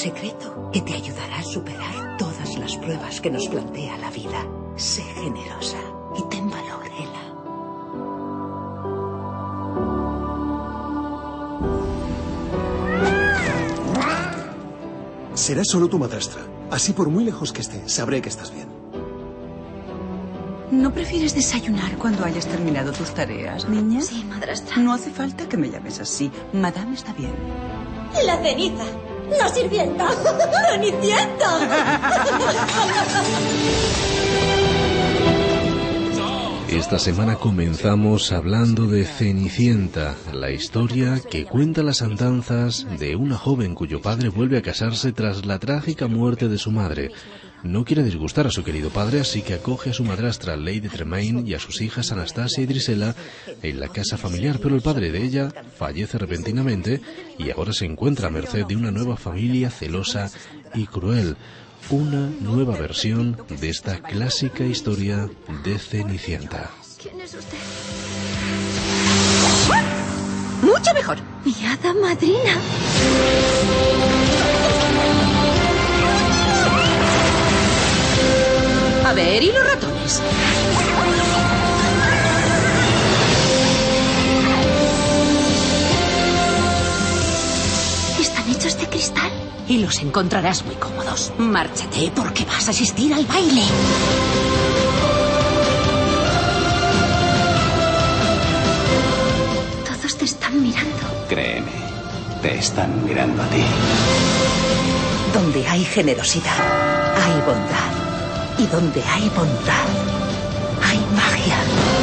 secreto que te ayudará a superar todas las pruebas que nos plantea la vida. Sé generosa y ten valor, Ella. Será solo tu madrastra. Así, por muy lejos que esté, sabré que estás bien. ¿No prefieres desayunar cuando hayas terminado tus tareas, niña? Sí, madrastra. No hace falta que me llames así. Madame está bien. La ceniza. ¡La sirvienta! ¡Cenicienta! Esta semana comenzamos hablando de Cenicienta, la historia que cuenta las andanzas de una joven cuyo padre vuelve a casarse tras la trágica muerte de su madre. No quiere disgustar a su querido padre, así que acoge a su madrastra Lady Tremaine y a sus hijas Anastasia y Drisela en la casa familiar, pero el padre de ella fallece repentinamente y ahora se encuentra a merced de una nueva familia celosa y cruel. Una nueva versión de esta clásica historia de Cenicienta. ¿Quién es usted? Mucho mejor. Mi hada madrina. A ver, ¿y los ratones? ¿Están hechos de cristal? Y los encontrarás muy cómodos. Márchate, porque vas a asistir al baile. Todos te están mirando. Créeme, te están mirando a ti. Donde hay generosidad, hay bondad. Y donde hay bondad, hay magia.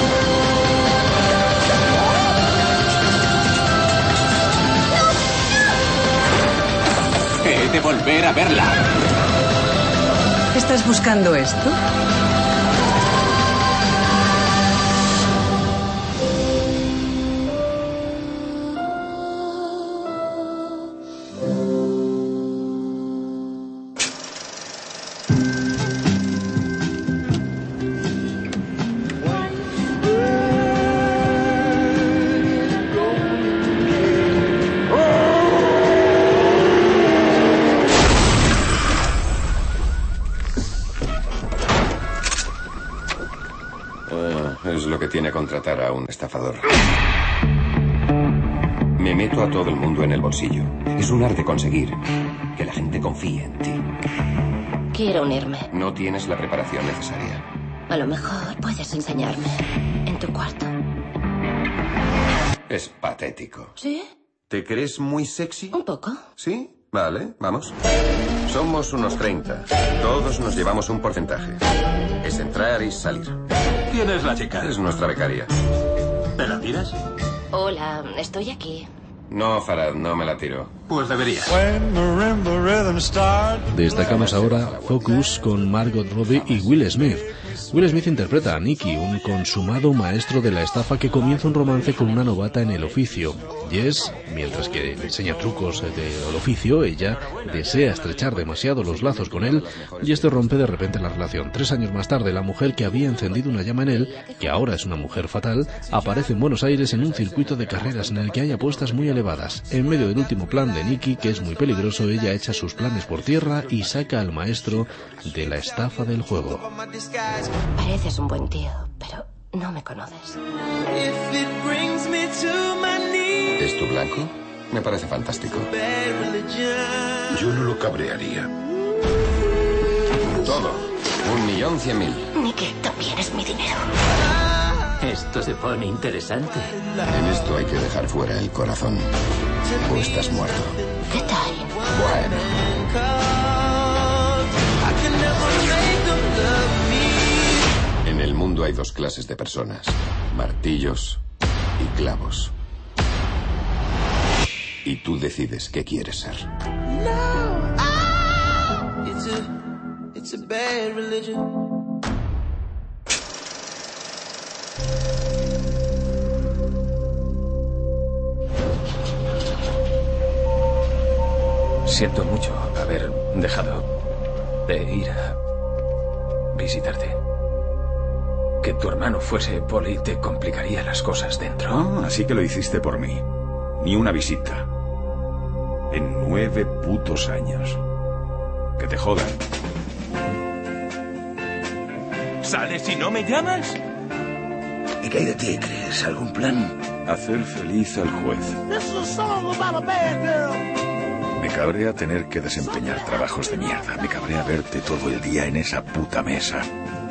He de volver a verla. ¿Estás buscando esto? Es lo que tiene contratar a un estafador. Me meto a todo el mundo en el bolsillo. Es un arte conseguir que la gente confíe en ti. Quiero unirme. No tienes la preparación necesaria. A lo mejor puedes enseñarme en tu cuarto. Es patético. ¿Sí? ¿Te crees muy sexy? Un poco. ¿Sí? Vale, vamos. Somos unos 30. Todos nos llevamos un porcentaje. Es entrar y salir. ¿Quién es la chica? Es nuestra becaria. ¿Te la tiras? Hola, estoy aquí. No, Farad, no me la tiro. Pues debería. Destacamos ahora Focus con Margot Robbie y Will Smith. Will Smith interpreta a Nicky, un consumado maestro de la estafa que comienza un romance con una novata en el oficio. Jess, mientras que le enseña trucos del oficio, ella desea estrechar demasiado los lazos con él y este rompe de repente la relación. 3 años más tarde, la mujer que había encendido una llama en él, que ahora es una mujer fatal, aparece en Buenos Aires en un circuito de carreras en el que hay apuestas muy elevadas. En medio del último plan de Nicky, que es muy peligroso, ella echa sus planes por tierra y saca al maestro de la estafa del juego. Pareces un buen tío, pero no me conoces. ¿Es tu blanco? Me parece fantástico. Yo no lo cabrearía. Todo. 1.100.000. Nicky, también es mi dinero. Esto se pone interesante. En esto hay que dejar fuera el corazón. O estás muerto. ¿Qué tal? Bueno. En el mundo hay 2 clases de personas. Martillos y clavos. Y tú decides qué quieres ser. Siento mucho haber dejado de ir a visitarte. Que tu hermano fuese poli te complicaría las cosas dentro. Ah, así que lo hiciste por mí. Ni una visita. En 9 putos años. Que te jodan. ¿Sales y no me llamas? ¿Y qué hay de ti, Chris? ¿Algún plan? Hacer feliz al juez. Me cabrea tener que desempeñar trabajos de mierda. Me cabrea verte todo el día en esa puta mesa.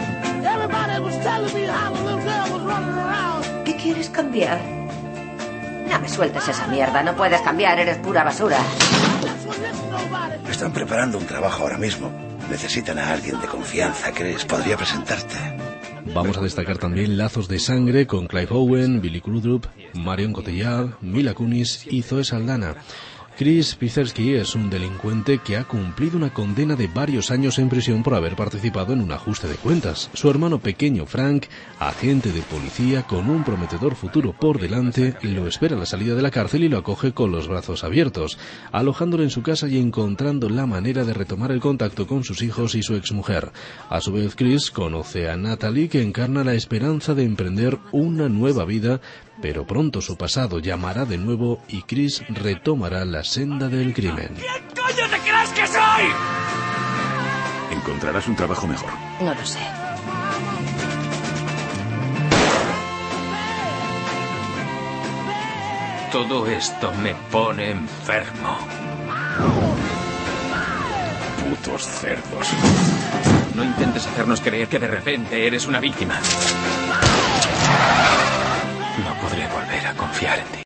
¿Qué quieres cambiar? No me sueltes esa mierda. No puedes cambiar, eres pura basura. Están preparando un trabajo ahora mismo. Necesitan a alguien de confianza, Chris. Podría presentarte. Vamos a destacar también lazos de sangre con Clive Owen, Billy Crudup, Marion Cotillard, Mila Kunis y Zoe Saldana. Chris Pizzerski es un delincuente que ha cumplido una condena de varios años en prisión por haber participado en un ajuste de cuentas. Su hermano pequeño Frank, agente de policía con un prometedor futuro por delante, lo espera a la salida de la cárcel y lo acoge con los brazos abiertos, alojándolo en su casa y encontrando la manera de retomar el contacto con sus hijos y su exmujer. A su vez, Chris conoce a Natalie, que encarna la esperanza de emprender una nueva vida, pero pronto su pasado llamará de nuevo y Chris retomará la senda del crimen. ¿Quién coño te crees que soy? Encontrarás un trabajo mejor. No lo sé. Todo esto me pone enfermo. Putos cerdos. No intentes hacernos creer que de repente eres una víctima. No podré volver a confiar en ti.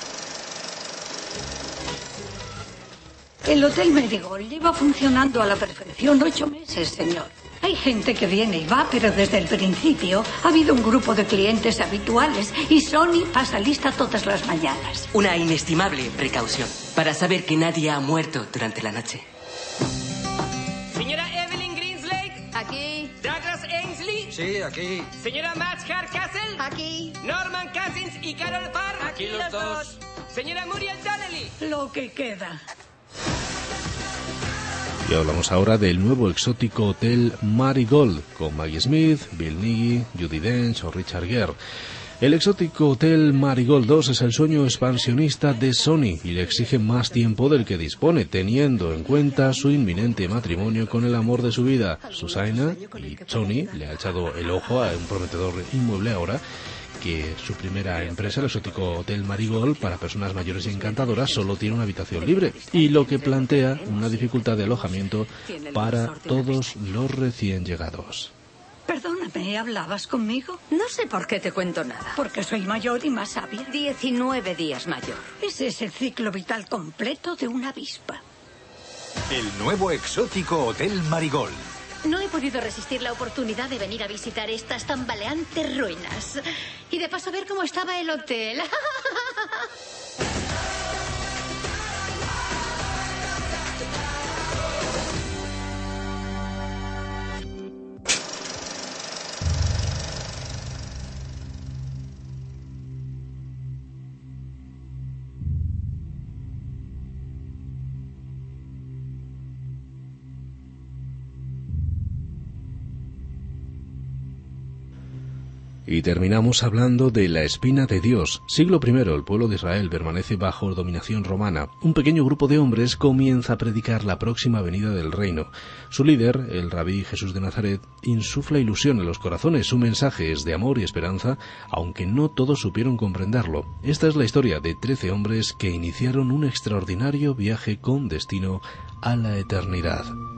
El Hotel Marigold lleva funcionando a la perfección 8 meses, señor. Hay gente que viene y va, pero desde el principio ha habido un grupo de clientes habituales y Sonny pasa lista todas las mañanas. Una inestimable precaución para saber que nadie ha muerto durante la noche. Señora Evelyn Greenslake. Aquí. Douglas Ainsley. Sí, aquí. Señora Max Hardcastle. Aquí. Norman Cousins y Carol Farr. Aquí los dos. Señora Muriel Donnelly. Lo que queda. Y hablamos ahora del nuevo exótico Hotel Marigold, con Maggie Smith, Bill Nighy, Judi Dench o Richard Gere. El exótico Hotel Marigold 2 es el sueño expansionista de Sony y le exige más tiempo del que dispone, teniendo en cuenta su inminente matrimonio con el amor de su vida, Susanna, y Sony le ha echado el ojo a un prometedor inmueble ahora, que su primera empresa, el exótico Hotel Marigold, para personas mayores y encantadoras, solo tiene una habitación libre, y lo que plantea una dificultad de alojamiento para todos los recién llegados. Perdóname, ¿hablabas conmigo? No sé por qué te cuento nada. Porque soy mayor y más sabia. 19 días mayor. Ese es el ciclo vital completo de una avispa. El nuevo exótico Hotel Marigold. No he podido resistir la oportunidad de venir a visitar estas tambaleantes ruinas. Y de paso ver cómo estaba el hotel. Y terminamos hablando de la Espina de Dios. Siglo I, el pueblo de Israel permanece bajo dominación romana. Un pequeño grupo de hombres comienza a predicar la próxima venida del reino. Su líder, el rabí Jesús de Nazaret, insufla ilusión en los corazones. Su mensaje es de amor y esperanza, aunque no todos supieron comprenderlo. Esta es la historia de 13 hombres que iniciaron un extraordinario viaje con destino a la eternidad.